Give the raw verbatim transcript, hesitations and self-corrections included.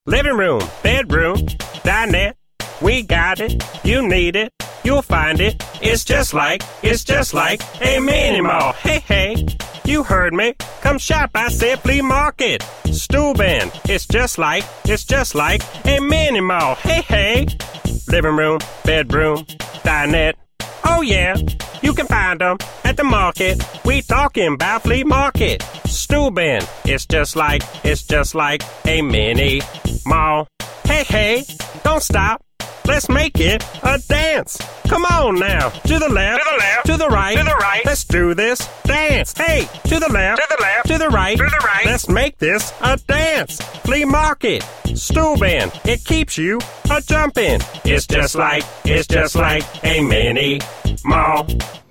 Living room, bedroom, dinette. We got it, you need it, you'll find it. It's just like, it's just like a mini mall. Hey, hey, you heard me. Come shop, I said flea market. Steuben, it's just like, it's just like a mini mall. Hey, hey, living room, bedroom, dinette. Oh yeah, you can find them at the market. We talking about flea market. Steuben, it's just like, it's just like a mini mall. Hey, hey, don't stop. Let's make it a dance. Come on now. To the left, to the left, to the right, to the right. Let's do this dance. Hey, to the left, to the left, to the right, to the right. Let's make this a dance. Flea market, Steuben, it keeps you a jumping. It's just like, it's just like a mini mall.